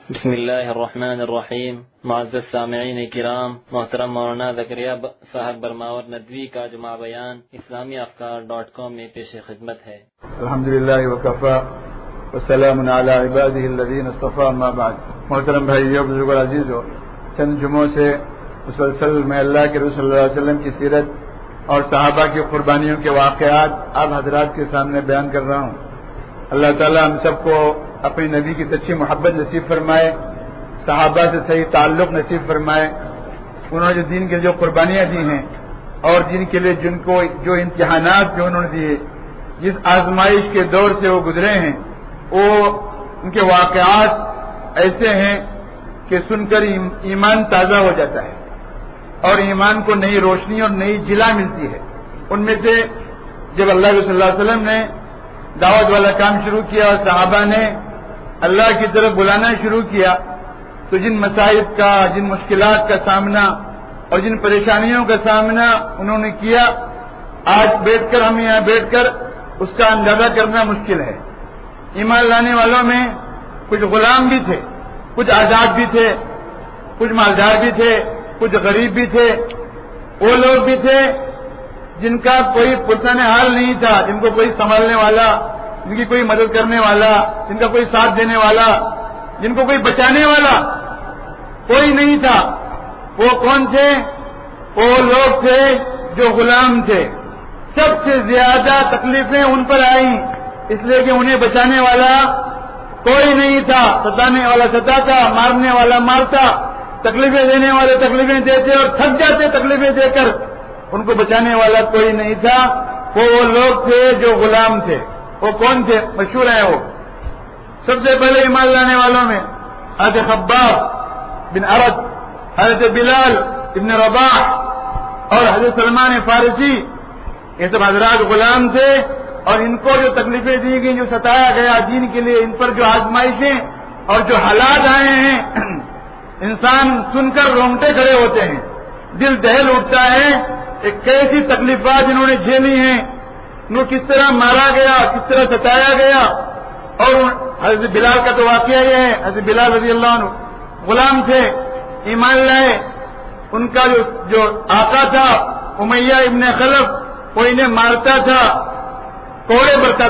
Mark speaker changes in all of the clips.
Speaker 1: بسم اللہ الرحمن الرحیم۔ معزز سامعین کرام، محترم مولانا زکریا صاحب برماور ندوی کا جمعہ بیان اسلامیافکار.com میں پیش خدمت ہے۔
Speaker 2: الحمدللہ وکفا والسلام علی عبادہ الذین اصطفیٰ، اما بعد۔ محترم بھائیو، بزرگوں، عزیزو، چند جمعوں سے مسلسل میں اللہ کے رسول صلی اللہ علیہ وسلم کی سیرت اور صحابہ کی قربانیوں کے واقعات آپ حضرات کے سامنے بیان کر رہا ہوں۔ اللہ تعالیٰ ہم سب کو اپنے نبی کی سچی محبت نصیب فرمائے، صحابہ سے صحیح تعلق نصیب فرمائے، انہوں نے جو دین کے جو قربانیاں دی ہیں اور دین کے لیے جن کو جو امتحانات جو انہوں نے دیے، جس آزمائش کے دور سے وہ گزرے ہیں، وہ ان کے واقعات ایسے ہیں کہ سن کر ایمان تازہ ہو جاتا ہے اور ایمان کو نئی روشنی اور نئی جلا ملتی ہے۔ ان میں سے جب اللہ صلی اللہ علیہ وسلم نے دعوت والا کام شروع کیا اور صحابہ نے اللہ کی طرف بلانا شروع کیا، تو جن مصائب کا، جن مشکلات کا سامنا اور جن پریشانیوں کا سامنا انہوں نے کیا، آج بیٹھ کر ہم یہاں بیٹھ کر اس کا اندازہ کرنا مشکل ہے۔ ایمان لانے والوں میں کچھ غلام بھی تھے، کچھ آزاد بھی تھے، کچھ مالدار بھی تھے، کچھ غریب بھی تھے، وہ لوگ بھی تھے جن کا کوئی پرسان حال نہیں تھا، جن کو کوئی سنبھالنے والا، جن کی کوئی مدد کرنے والا، جن کا کوئی ساتھ دینے والا، جن کو کوئی بچانے والا کوئی نہیں تھا۔ وہ کون تھے؟ وہ لوگ تھے جو غلام تھے۔ سب سے زیادہ تکلیفیں ان پر آئیں، اس لیے کہ انہیں بچانے والا کوئی نہیں تھا۔ ستانے والا ستاتا، مارنے والا مارتا، تکلیفیں دینے والے تکلیفیں دیتے اور تھک جاتے تکلیفیں دے کر، ان کو بچانے والا کوئی نہیں تھا۔ وہ لوگ تھے جو غلام تھے۔ وہ کون تھے؟ مشہور ہیں وہ۔ سب سے پہلے ایمان لانے والوں میں حضرت خباب بن عرد، حضرت بلال ابن رباح اور حضرت سلمان فارسی، یہ سب حضرات غلام تھے، اور ان کو جو تکلیفیں دی گئی، جو ستایا گیا دین کے لیے، ان پر جو آزمائشیں اور جو حالات آئے ہیں، انسان سن کر رونگٹے کھڑے ہوتے ہیں، دل دہل اٹھتا ہے۔ ایک کیسی تکلیفات انہوں نے جھیلی ہیں، ان کو کس طرح مارا گیا، کس طرح ستایا گیا۔ اور حضرت بلال کا تو واقعہ یہ ہے، حضرت بلال رضی اللہ عنہ غلام تھے، ایمان لائے۔ ان کا جو آقا تھا امیہ ابن خلف، وہ انہیں مارتا تھا، کوڑے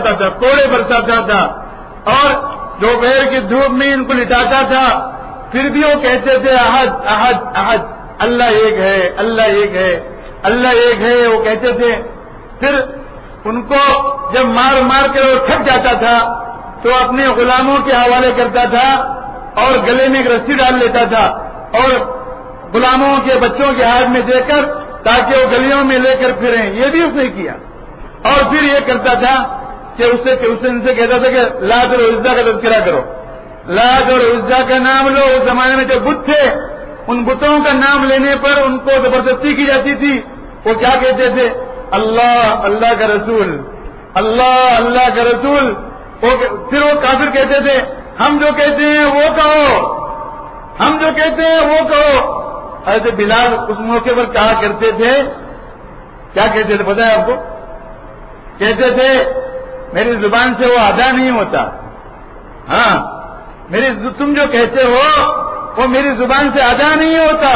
Speaker 2: برساتا تھا اور دوپہر کی دھوپ میں ان کو لٹاتا تھا۔ پھر بھی وہ کہتے تھے احد احد احد، اللہ ایک ہے، اللہ ایک ہے، اللہ ایک ہے، وہ کہتے تھے۔ پھر ان کو جب مار مار کر وہ تھک جاتا تھا تو اپنے غلاموں کے حوالے کرتا تھا اور گلے میں ایک رسی ڈال لیتا تھا اور غلاموں کے بچوں کے ہاتھ میں دے کر تاکہ وہ گلیوں میں لے کر پھریں، یہ بھی اس نے کیا۔ اور پھر یہ کرتا تھا کہ ان سے کہتا تھا کہ لات اور عزا کا تذکرہ کرو، لات اور عزا کا نام لو۔ اس زمانے میں جو بت تھے، ان بتوں کا نام لینے پر ان کو زبردستی کی جاتی تھی۔ وہ کیا کہتے تھے؟ اللہ اللہ کا رسول، اللہ اللہ کا رسول۔ پھر وہ کافر کہتے تھے ہم جو کہتے ہیں وہ کہو، ہم جو کہتے ہیں وہ کہو۔ حضرت بلال اس موقع پر کہا کرتے تھے، کیا کہتے تھے پتہ ہے آپ کو؟ کہتے تھے میری زبان سے وہ ادا نہیں ہوتا، ہاں تم جو کہتے ہو وہ میری زبان سے ادا نہیں ہوتا۔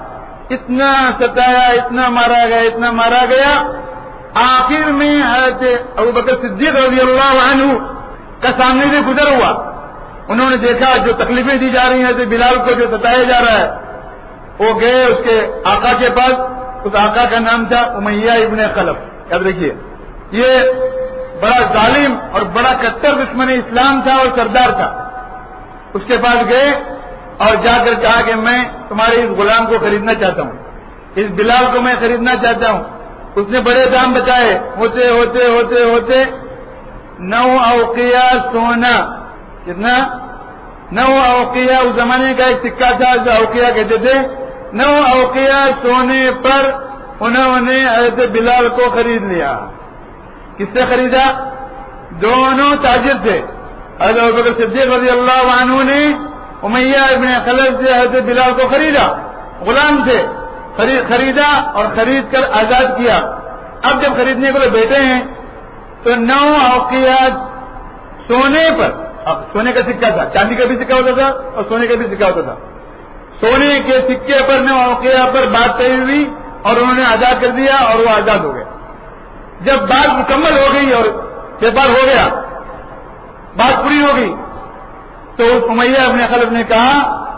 Speaker 2: اتنا ستایا، اتنا مارا گیا، اتنا مارا گیا۔ آخر میں حضرت ابوبکر صدیق رضی اللہ عنہ کا سامنے سے گزر ہوا، انہوں نے دیکھا جو تکلیفیں دی جا رہی ہیں حضرت بلال کو، جو ستایا جا رہا ہے۔ وہ گئے اس کے آقا کے پاس، اس آقا کا نام تھا امیہ ابن خلف، یاد رکھیے، یہ بڑا ظالم اور بڑا کٹر دشمن اسلام تھا اور سردار تھا۔ اس کے پاس گئے اور جا کر کہا کہ میں تمہارے اس غلام کو خریدنا چاہتا ہوں، اس بلال کو میں خریدنا چاہتا ہوں۔ اس نے بڑے دام بتائے، ہوتے ہوتے ہوتے ہوتے 9 اوقیہ سونا۔ کتنا؟ 9 اوقیہ، اس زمانے کا ایک سکہ تھا جو اوقیہ کہتے تھے۔ 9 اوقیہ سونے پر انہوں نے حضرت بلال کو خرید لیا۔ کس سے خریدا؟ دونوں تاجر تھے۔ حضرت ابوبکر صدیق رضی اللہ عنہ نے امیہ ابن خلف سے حضرت بلال کو خریدا، غلام تھے، خریدا اور خرید کر آزاد کیا۔ اب جب خریدنے کو بیٹھے ہیں تو 9 اوقیات سونے پر سونے کا سکہ تھا، چاندی کا بھی سکہ ہوتا تھا اور سونے کا بھی سکہ ہوتا تھا. سونے کے سکے پر نے واقعہ پر بات طے ہوئی اور انہوں نے آزاد کر دیا اور وہ آزاد ہو گئے. جب بات مکمل ہو گئی اور پیپر ہو گیا، بات پوری ہو گئی، تو امیہ ابن خلف نے کہا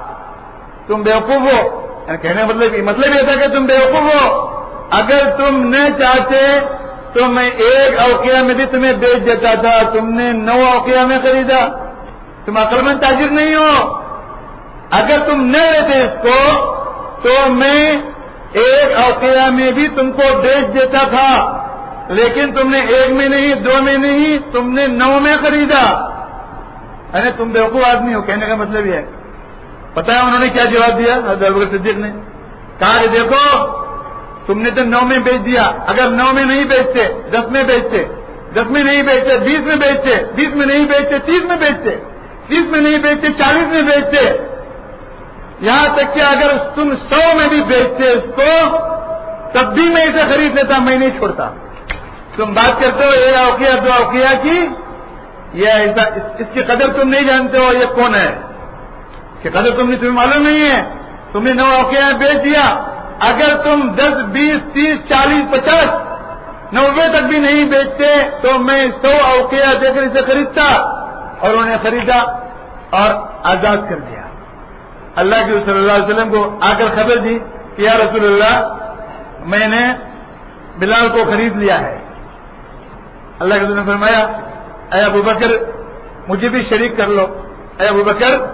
Speaker 2: تم بیوقوف ہو. کہنے مطلب یہ تھا کہ تم بیوقوف ہو، اگر تم نہ چاہتے تو میں ایک اوقیہ میں بھی تمہیں بیچ دیتا تھا، تم نے 9 اوقیہ میں خریدا، تم عقل مند تاجر نہیں ہو. اگر تم نہ لیتے اس کو تو میں ایک اوقیہ میں بھی تم کو بیچ دیتا تھا، لیکن تم نے 1 میں نہیں، 2 میں نہیں، تم نے 9 میں خریدا. ارے تم بیوقوف آدمی ہو. کہنے کا مطلب یہ ہے. پتہ ہے انہوں نے کیا جواب دیا؟ حضرت ابوبکر صدیق نے کہا کہ دیکھو تم نے تو 9 میں بیچ دیا، اگر 9 میں نہیں بیچتے 10 میں بیچتے، 10 میں نہیں بیچتے 20 میں بیچتے، 20 میں نہیں بیچتے 30 میں بیچتے، 30 میں نہیں بیچتے 40 میں بیچتے، یہاں تک کہ اگر تم 100 میں بھی بیچتے اس کو تب بھی میں اسے خرید لیتا، میں نہیں چھوڑتا. تم بات کرتے ہو 1 اوقیہ 2 اوقیہ کی، یہ اس کی قدر تم نہیں جانتے ہو یہ کون ہے، اس کی قدر تمہیں معلوم نہیں ہے. تم نے 9 اوقیہ بیچ دیا، اگر تم 10 20 30 40 50 90 تک بھی نہیں بیچتے تو میں 100 اوقیہ دے کر اسے خریدتا. اور انہوں نے خریدا اور آزاد کر دیا. اللہ کے صلی اللہ علیہ وسلم کو آ کر خبر دی کہ یا رسول اللہ میں نے بلال کو خرید لیا ہے. اللہ کے رسول نے فرمایا اے ابو بکر مجھے بھی شریک کر لو. اے ابو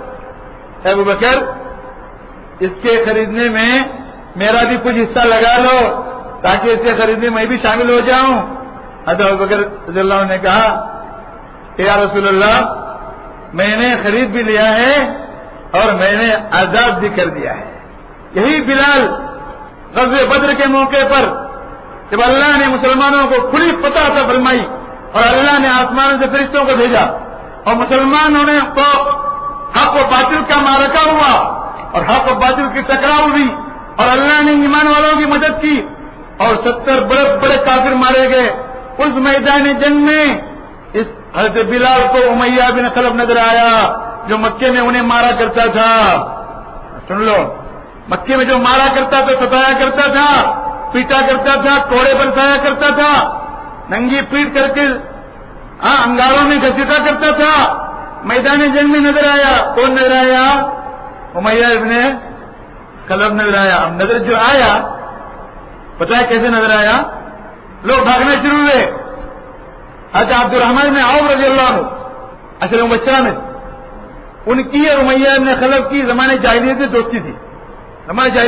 Speaker 2: بکر اس کے خریدنے میں میرا بھی کچھ حصہ لگا لو تاکہ اسے خریدنے میں بھی شامل ہو جاؤں. حضرت ابو بکر رضی اللہ عنہ نے کہا کہ یا رسول اللہ میں نے خرید بھی لیا ہے اور میں نے آزاد بھی کر دیا ہے. یہی بلال غزوہ بدر کے موقع پر جب اللہ نے مسلمانوں کو کھلی فتح عطا فرمائی اور اللہ نے آسمان سے فرشتوں کو بھیجا اور مسلمانوں نے کو حق و باطل کا معرکہ ہوا اور حق و باطل کی ٹکراؤ ہوئی اور اللہ نے ایمان والوں کی مدد کی اور 70 بڑے بڑے کافر مارے گئے. اس میدان جنگ میں اس حضرت بلال کو امیہ بن خلف نظر آیا جو مکے میں انہیں مارا کرتا تھا. سن لو، مکے میں جو مارا کرتا تھا، ستایا کرتا تھا، پیٹا کرتا تھا، کوڑے برسایا کرتا تھا، ننگی پیٹ کر کے انگاروں میں گھسیٹا کرتا تھا، میدان جنگ میں نظر آیا. کون نظر آیا؟ امیہ ابن خلف نظر آیا. اب نظر جو آیا پتہ ہے کیسے نظر آیا؟ لوگ بھاگنا شروع ہوئے. حضرت عبد الرحمن بن عوف رضی اللہ عنہ اصل مبشرہ میں ان کی اور امیہ ابن خلف کی زمانے جاہلیت میں دوستی تھی. حضرت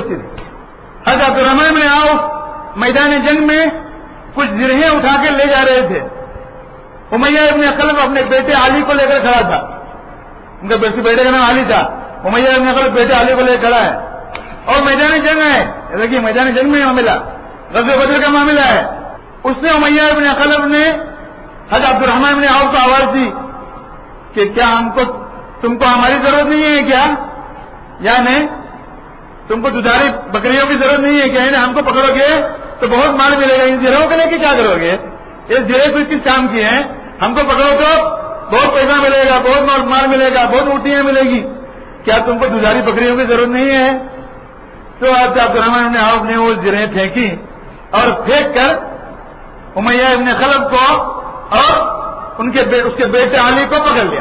Speaker 2: عبد الرحمن بن عوف میدان جنگ میں کچھ زرہیں اٹھا کے لے جا رہے تھے. امیہ ابن خلف اپنے بیٹے علی کو لے کر کھڑا تھا. ان کا بیٹے کا نام علی تھا. امیہ ابن خلف بیٹے علی کو لے کھڑا ہے اور میدان جنگ ہے. دیکھیے میدان جنگ میں معاملہ غزوہ بدر کا معاملہ ہے. اس نے امیہ ابن خلف نے حضرت عبد الرحمن بن عوف کو آواز دی کہ کیا تم کو ہماری ضرورت نہیں ہے کیا؟ یعنی تم کو دودھاری بکریوں کی ضرورت نہیں ہے کیا؟ ہم کو پکڑو گے تو بہت مال ملے گا. ان زرہوں کو لے کے کیا کرو گے؟ یہ زرے کو کس کام کی ہیں؟ ہم کو پکڑو تو بہت پیسہ ملے گا، بہت مال ملے گا، بہت اونٹیاں ملے گی. کیا تم کو دودھاری بکریوں کی ضرورت نہیں ہے؟ تو حضرت عبد الرحمن بن عوف نے وہ زرہیں پھینکی اور پھینک کر امیہ ابن خلف کو اور اس کے بیٹے علی کو پکڑ لیا.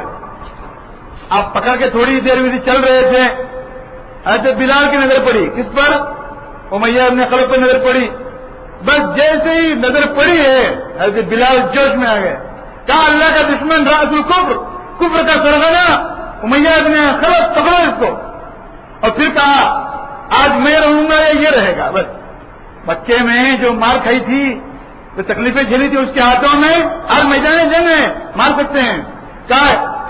Speaker 2: آپ پکڑ کے تھوڑی دیر میں چل رہے تھے. حضرت بلال کی نظر پڑی. کس پر؟ امیہ ابن خلف پر نظر پڑی. بس جیسے ہی نظر پڑی ہے حضرت بلال جوش میں آ گئے. کہا اللہ کا دشمن راس الکفر، کفر کا سرغنہ امیہ ابن خلف، پکڑو اس کو. اور پھر کہا آج میں رہوں گا یا یہ رہے گا. بس مکے میں جو مار کھائی تھی، جو تکلیفیں جھیلی تھی اس کے ہاتھوں میں آج میدان جنگ ہے، مار سکتے ہیں. کہا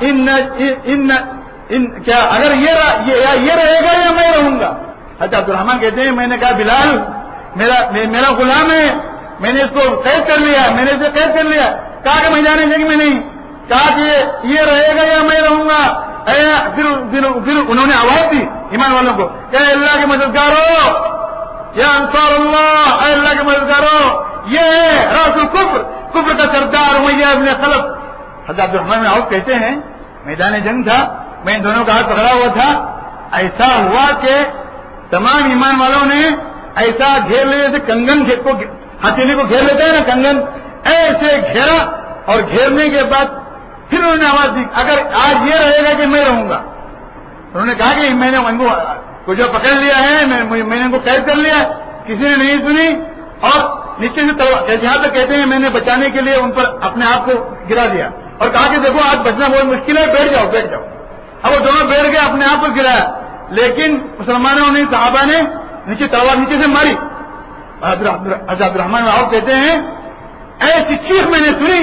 Speaker 2: کیا اگر یہ رہے گا یا میں رہوں گا؟ حضرت عبد الرحمن کہتے ہیں میں نے کہا بلال میرا غلام ہے، میں نے اس کو قید کر لیا، میں نے اسے قید کر لیا. کہا کہ میدان جنگ میں نہیں. کہا کہ یہ رہے گا یا میں رہوں گا. پھر انہوں نے آواز دی ایمان والوں کو کہ اللہ کے مددگاروں، یا انصار اللہ، اے اللہ کے مددگاروں، یہ ہے راس الکفر، کفر کا سردار امیہ ابن خلف. حضرت عبد الرحمن بن عوف کہتے ہیں میدان جنگ تھا، میں ان دونوں کا ہاتھ پکڑا ہوا تھا. ایسا ہوا کہ تمام ایمان والوں نے ایسا گھیر لیا جیسے کنگن کو ہتھیلی کو گھیر لیتا ہے نا کنگن، ایسے گھیرا. اور گھیرنے کے بعد پھر انہوں نے آواز دی اگر آج یہ رہے گا کہ میں رہوں گا. انہوں نے کہا کہ میں نے ان کو جو پکڑ لیا ہے میں نے ان کو قید کر لیا. کسی نے نہیں سنی اور نیچے سے جہاں تک کہتے ہیں میں نے بچانے کے لیے ان پر اپنے آپ کو گرا دیا اور کہا کہ دیکھو آج بچنا بہت مشکل ہے، بیٹھ جاؤ بیٹھ جاؤ. اب وہ دونوں بیٹھ گئے، اپنے آپ کو گرایا. لیکن مسلمانوں نے صحابہ نے نیچے تلوار نیچے سے ماری. حضرت عبدالرحمن عوف کہتے ہیں ایسی چیخ میں نے سنی،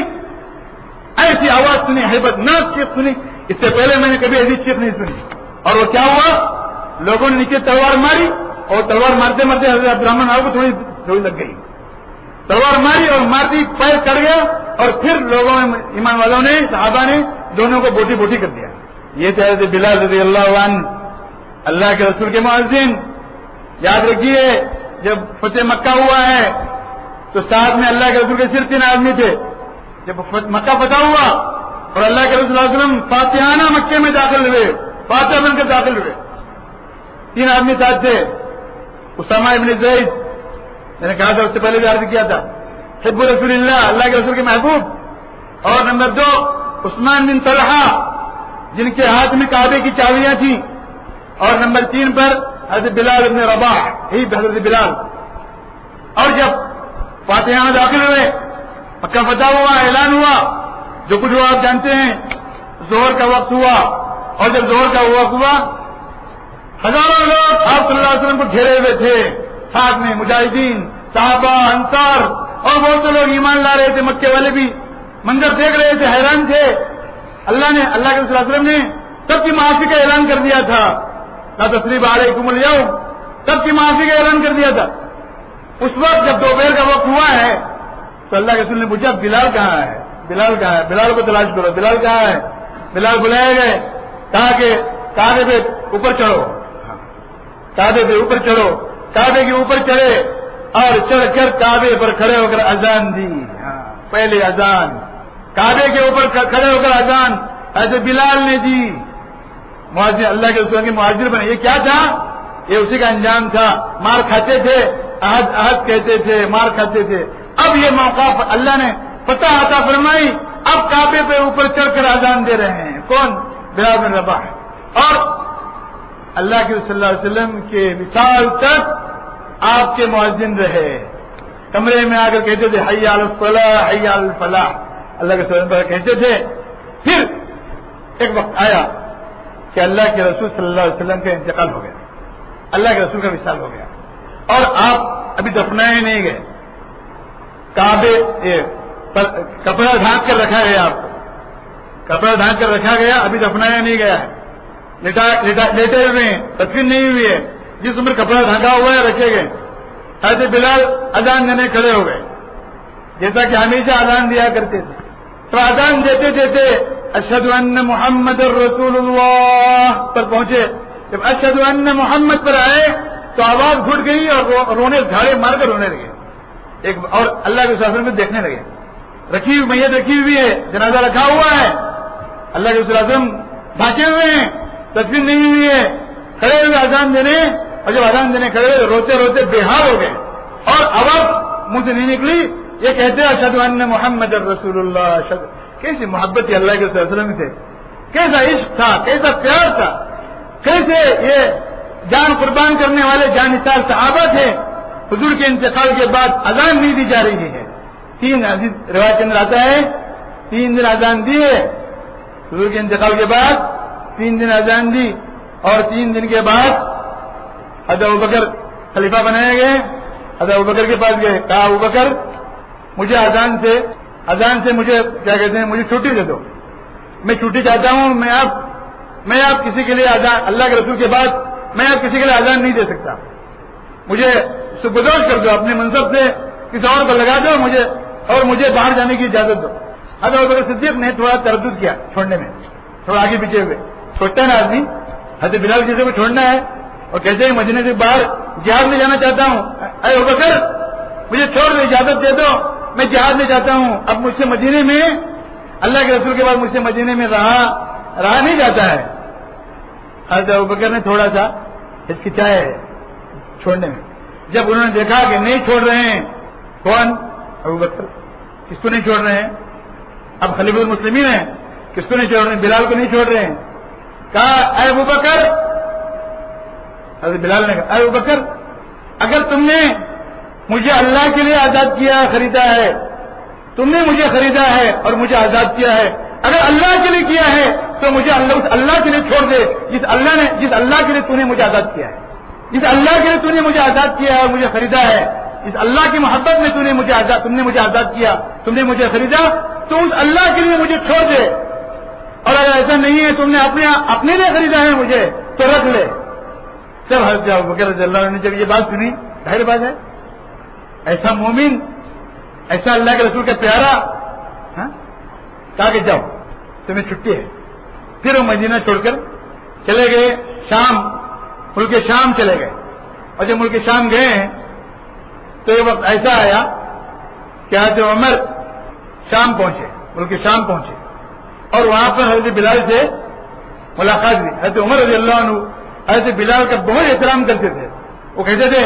Speaker 2: ایسی آواز سنی، ہیبت ناک چیخ سنی، اس سے پہلے میں نے کبھی ایسی چیخ نہیں سنی. اور وہ کیا ہوا، لوگوں نے نیچے تلوار ماری اور تلوار مارتے مارتے حضرت عبدالرحمن عوف کو تھوڑی لگ گئی. تلوار ماری اور مارتی پیر کٹ گیا اور پھر لوگوں نے ایمان والوں نے صحابہ نے دونوں کو بوٹی بوٹی کر دیا. یہ تھے حضرت بلال رضی اللہ عنہ، اللہ کے رسول کے مؤذن. یاد رکھیے جب فتح مکہ ہوا ہے تو ساتھ میں اللہ کے رسول کے صرف 3 آدمی تھے. جب مکہ فتح ہوا اور اللہ کے رسول صلی اللہ علیہ وسلم فاتحانہ مکے میں داخل ہوئے، فاتح بن کر داخل ہوئے، 3 آدمی ساتھ تھے. اسامہ ابن زید، میں نے کہا تھا اس سے پہلے بھی عرض کیا تھا، حب رسول اللہ کے رسول کے محبوب. اور نمبر 2 عثمان بن طلحہ جن کے ہاتھ میں کعبے کی چابیاں تھیں. اور نمبر 3 پر حضرت بلال ابن رباح، ہی حضرت بلال. اور جب فاتحانہ داخل ہوئے، مکہ فتح ہوا، اعلان ہوا، جو کچھ وہ آپ جانتے ہیں. ظہر کا وقت ہوا اور جب ظہر کا وقت ہوا ہزاروں لوگ آپ صلی اللہ علیہ وسلم کو گھیرے ہوئے تھے، ساتھ میں مجاہدین، صحابہ، انصار اور بہت سے لوگ ایمان لا رہے تھے. مکے والے بھی منظر دیکھ رہے تھے، حیران تھے. اللہ کے رسول صلی اللہ علیہ وسلم نے سب کی معافی کا اعلان کر دیا تھا. لا تثریب علیکم اليوم، سب کی معافی کا اعلان کر دیا تھا. اس وقت جب دوپہر کا وقت ہوا ہے تو اللہ کے رسول نے پوچھا بلال کہاں ہے، بلال کہاں ہے، بلال کو تلاش کرو، بلال کہاں ہے. بلال بلائے گئے، کہا کہ کعبے پہ اوپر چڑھو، کعبے پہ اوپر چڑھو. کعبے کے اوپر چڑھے اور چڑھ کر کعبے پر کھڑے ہو کر اذان دی. پہلے اذان کعبے کے اوپر کھڑے ہو کر اذان ایسے بلال نے دی. مؤذن اللہ کے رسول کے مہاجر بنے. یہ کیا تھا؟ یہ اسی کا انجام تھا. مار کھاتے تھے، عہد عہد کہتے تھے، مار کھاتے تھے. اب یہ موقع اللہ نے فتح عطا فرمائی، اب کعبے پہ اوپر چڑھ کر اذان دے رہے ہیں. کون؟ بلال بن رباح. اور اللہ کے صلی اللہ علیہ وسلم کے وصال تک آپ کے مؤذن رہے. کمرے میں آ کر کہتے تھے حی علی الصلاح، حی علی الفلاح، اللہ کے صلی اللہ علیہ وسلم کہتے تھے. پھر ایک وقت آیا کہ اللہ کے رسول صلی اللہ علیہ وسلم کا انتقال ہو گیا، اللہ کے رسول کا وصال ہو گیا اور آپ ابھی دفنائے نہیں گئے. کعبے پر کپڑا ڈھانک کر رکھا گیا، آپ کو کپڑا ڈھانک کر رکھا گیا، ابھی دفنایا نہیں گیا ہے. لیٹے ہوئے ہیں، تدفین نہیں ہوئی ہے، جس عمر کپڑا ڈھانکا ہوا ہے رکھے گئے. حضرت بلال اذان دینے کھڑے ہو گئے، جیسا کہ ہمیشہ اذان دیا کرتے تھے. تو اذان دیتے دیتے اشہد ان محمد رسول اللہ پر پہنچے. جب اشہد ان محمد پر آئے تو آواز گھٹ گئی اور رونے دھاڑے مار کر رونے لگے. اور اللہ کے شاسن میں دیکھنے لگے. رکھی ہوئی میت رکھی ہوئی ہے، جنازہ رکھا ہوا ہے، اللہ کے وسلم ڈھانچے ہوئے ہیں، تدفین نہیں ہوئی ہے، کھڑے ہوئے اذان دینے. اور جب اذان دینے کھڑے ہوئے روتے روتے بے حال ہو گئے اور آواز منہ سے نہیں نکلی. یہ کہتے اشہد ان محمد رسول اللہ. کیسی محبت تھی اللہ کے صلی اللہ علیہ وسلم سے، کیسا عشق تھا، کیسا پیار تھا، کیسے یہ جان قربان کرنے والے جان نثار صحابہ تھے. حضور کے انتقال کے بعد اذان نہیں دی جا رہی ہے. 3 عزیز روایت کے اندر آتا ہے 3 دن اذان دیے. حضور کے انتقال کے بعد 3 دن اذان دی اور 3 دن کے بعد حضرت ابوبکر خلیفہ بنائے گئے. حضرت ابوبکر کے پاس گئے، کہا ابوبکر مجھے اذان سے مجھے کیا کہتے ہیں، مجھے چھٹی دے دو، میں چھٹی چاہتا ہوں. میں آپ کسی کے لیے اذان، اللہ کے رسول کے بعد میں آپ کسی کے لیے اذان نہیں دے سکتا. مجھے سبکدوش کر دو، اپنے منصب سے کسی اور کو لگا دو مجھے، اور مجھے باہر جانے کی اجازت دو. حضرت ابوبکر صدیق نے تھوڑا تردد کیا چھوڑنے میں، تھوڑا آگے پیچھے ہوئے. سوچتا ہے نا آدمی حضرت بلال کسی کو چھوڑنا ہے اور کہتے ہیں مدینے سے باہر جہاد میں جانا چاہتا ہوں. اے ابوبکر مجھے چھوڑ دو، اجازت دے دو، میں جہاد میں جاتا ہوں. اب مجھ سے مدینے میں اللہ کے رسول کے بعد مجھ سے مدینے میں رہا رہا نہیں جاتا ہے. حضرت ابوبکر نے تھوڑا سا ہچکچائے چھوڑنے میں. جب انہوں نے دیکھا کہ نہیں چھوڑ رہے ہیں, کون؟ ابوبکر. کس کو نہیں چھوڑ رہے ہیں؟ اب خلیفہ المسلمین ہیں, کس کو نہیں چھوڑ رہے ہیں؟ بلال کو نہیں چھوڑ رہے ہیں. کہا اے ابوبکر, حضرت بلال نے کہا اے ابوبکر, اگر تم نے مجھے اللہ کے لیے آزاد کیا, خریدا ہے, تم نے مجھے خریدا ہے اور مجھے آزاد کیا ہے, اگر اللہ کے لیے کیا ہے تو مجھے اللہ کے لیے چھوڑ دے, جس اللہ کے لیے تو نے مجھے آزاد کیا ہے, جس اللہ کے لیے تو نے مجھے آزاد کیا ہے اور مجھے خریدا ہے, اس اللہ کی محبت میں تم نے مجھے آزاد کیا, تم نے مجھے خریدا, تو اس اللہ کے لیے مجھے چھوڑ دے. اور اگر ایسا نہیں ہے, تم نے اپنے لیے خریدا ہے مجھے, تو رکھ لے. سب حضرت ابوبکر رضی اللہ عنہ نے جب یہ بات سنی, ظاہر بات ہے ایسا مومن, ایسا اللہ کے رسول کا پیارا, کہا کہ جاؤ تمہیں چھٹی ہے. پھر وہ مدینہ چھوڑ کر چلے گئے شام, ملک شام چلے گئے. اور جب ملک شام گئے ہیں تو یہ وقت ایسا آیا کہ حضرت عمر شام پہنچے, ملک شام پہنچے, اور وہاں پر حضرت بلال سے ملاقات ہوئی. حضرت عمر رضی اللہ عنہ حضرت بلال کا بہت احترام کرتے تھے. وہ کہتے تھے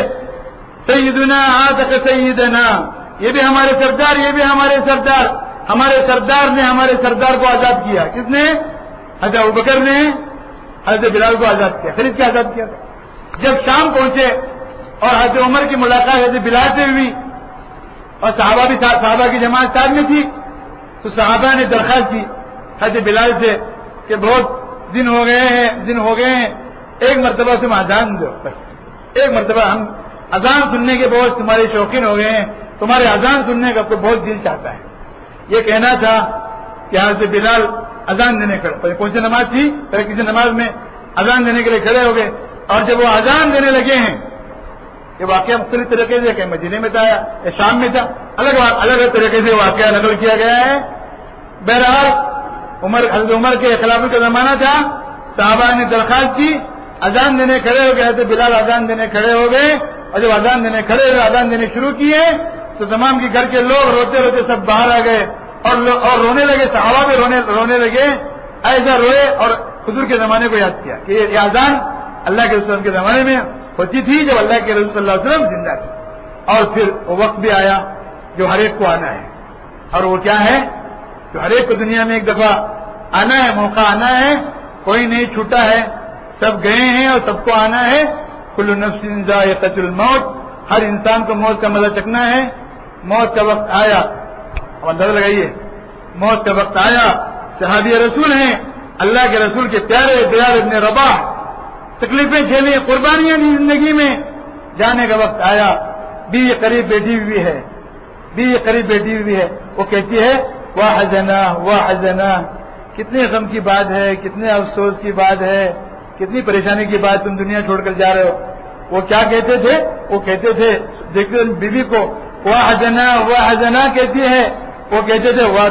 Speaker 2: سیدنا آتق سیدنا, یہ بھی ہمارے سردار, یہ بھی ہمارے سردار, ہمارے سردار نے ہمارے سردار کو آزاد کیا. کس نے؟ حضرت ابوبکر نے حضرت بلال کو آزاد کیا, خرید کے آزاد کیا. جب شام پہنچے اور حضرت عمر کی ملاقات حضرت بلال سے ہوئی, اور صحابہ کی جماعت ساتھ میں تھی, تو صحابہ نے درخواست کی حضرت بلال سے کہ بہت دن ہو گئے ہیں, ایک مرتبہ تم اذان دو, بس ایک مرتبہ. ہم اذان سننے کے بہت تمہارے شوقین ہو گئے ہیں, تمہارے اذان سننے کا تو بہت دل چاہتا ہے. یہ کہنا تھا کہ حضرت بلال اذان دینے کھڑے, کون سی نماز تھی, پہلے کسی نماز میں اذان دینے کے لیے کھڑے ہو گئے. اور جب وہ اذان دینے لگے ہیں, یہ واقعہ مختلف طریقے سے, کہیں مدینے میں تھا یا شام میں تھا, الگ طریقے سے واقعہ نقل کیا گیا ہے. بہرحال حضرت عمر کے خلافت کا زمانہ تھا, صحابہ نے درخواست کی, اذان دینے کھڑے ہو گئے. حضرت بلال اذان دینے کھڑے ہو گئے, اور جب اذان دینے کھڑے ہوئے, اذان دینے شروع کیے, تو تمام کے گھر کے لوگ روتے روتے سب باہر آ گئے اور رونے لگے. صحابہ بھی رونے لگے, ایسا روئے اور حضور کے زمانے کو یاد کیا کہ یہ اذان اللہ کے رسول کے زمانے میں ہوتی تھی جب اللہ کے رسول صلی اللہ علیہ وسلم زندہ تھے. اور پھر وہ وقت بھی آیا جو ہر ایک کو آنا ہے, اور وہ کیا ہے جو ہر ایک کو دنیا میں ایک دفعہ آنا ہے, موقع آنا ہے, کوئی نہیں چھوٹا ہے, سب گئے ہیں اور سب کو آنا ہے. کل نفس ذائقۃ الموت, ہر انسان کو موت کا مزہ چکھنا ہے. موت کا وقت آیا, اب اندازہ لگائیے, موت کا وقت آیا. صحابی رسول ہیں, اللہ کے رسول کے پیارے بلال ابن رباح, تکلیفیں جھیلی, قربانیاں دی زندگی میں, جانے کا وقت آیا. بیوی قریب بیٹھی ہوئی ہے, وہ کہتی ہے واہ حزنا, کتنے غم کی بات ہے, کتنے افسوس کی بات ہے, کتنی پریشانی کی بات, تم دنیا چھوڑ کر جا رہے ہو. وہ کیا کہتے تھے؟ وہ کہتے تھے, دیکھتے بیوی کو واہ حزنا کہتی ہے, وہ کہتے تھے واہ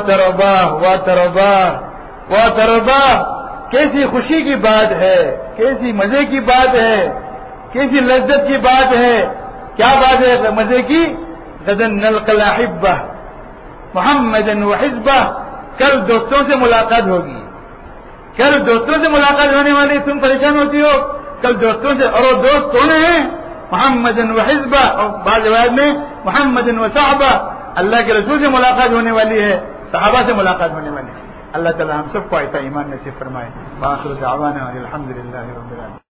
Speaker 2: تربا, کیسی خوشی کی بات ہے, کیسی مزے کی بات ہے, کیسی لذت کی بات ہے. کیا بات ہے مزے کی؟ غدن نلقى الاحبہ محمدا وحزبہ, کل دوستوں سے ملاقات ہوگی, کل دوستوں سے ملاقات ہونے والی, تم پریشان ہوتی ہو کل دوستوں سے, اور وہ دوست کون ہیں؟ محمدا وحزبہ, اور بعض روایت میں محمدا وصحبہ, اللہ کے رسول سے ملاقات ہونے والی ہے, صحابہ سے ملاقات ہونے والی ہے. اللہ تعالی ہم سب کو ایسا ایمان نصیب فرمائے. وآخر دعوانا الحمدللہ رب العالمین.